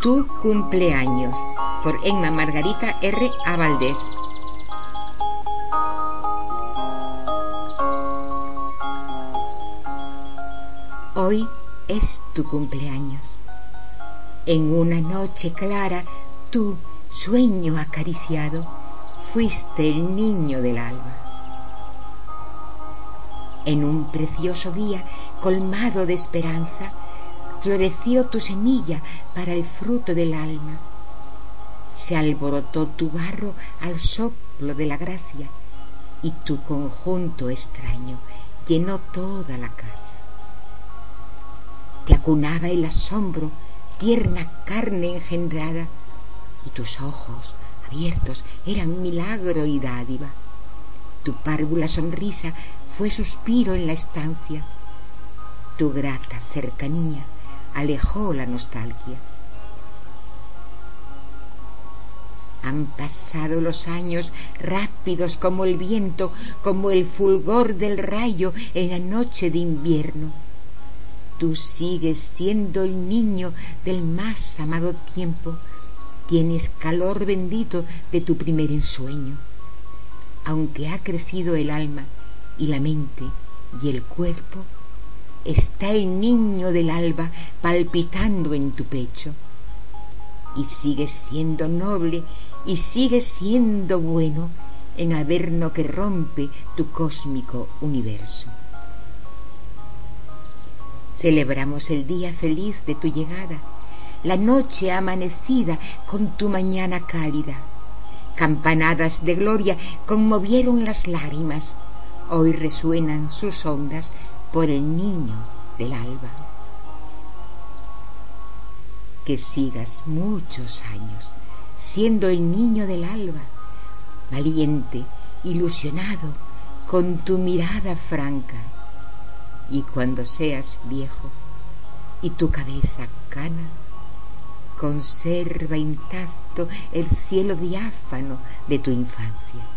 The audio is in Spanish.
Tu cumpleaños, por Emma Margarita R. A. Valdés. Hoy es tu cumpleaños. En una noche clara, tú, sueño acariciado, fuiste el niño del alba. En un precioso día, colmado de esperanza, floreció tu semilla para el fruto del alma. Se alborotó tu barro al soplo de la gracia, y tu conjunto extraño llenó toda la casa. Te acunaba el asombro, tierna carne engendrada, y tus ojos abiertos eran milagro y dádiva. Tu párvula sonrisa fue suspiro en la estancia. Tu grata cercanía alejó la nostalgia. Han pasado los años rápidos como el viento, como el fulgor del rayo en la noche de invierno. Tú sigues siendo el niño del más amado tiempo. Tienes calor bendito de tu primer ensueño. Aunque ha crecido el alma y la mente y el cuerpo, está el niño del alba palpitando en tu pecho. Y sigues siendo noble y sigues siendo bueno en averno que rompe tu cósmico universo. Celebramos el día feliz de tu llegada, la noche amanecida con tu mañana cálida. Campanadas de gloria conmovieron las lágrimas, hoy resuenan sus ondas por el niño del alba. Que sigas muchos años siendo el niño del alba, valiente, ilusionado, con tu mirada franca. Y cuando seas viejo y tu cabeza cana, conserva intacto el cielo diáfano de tu infancia.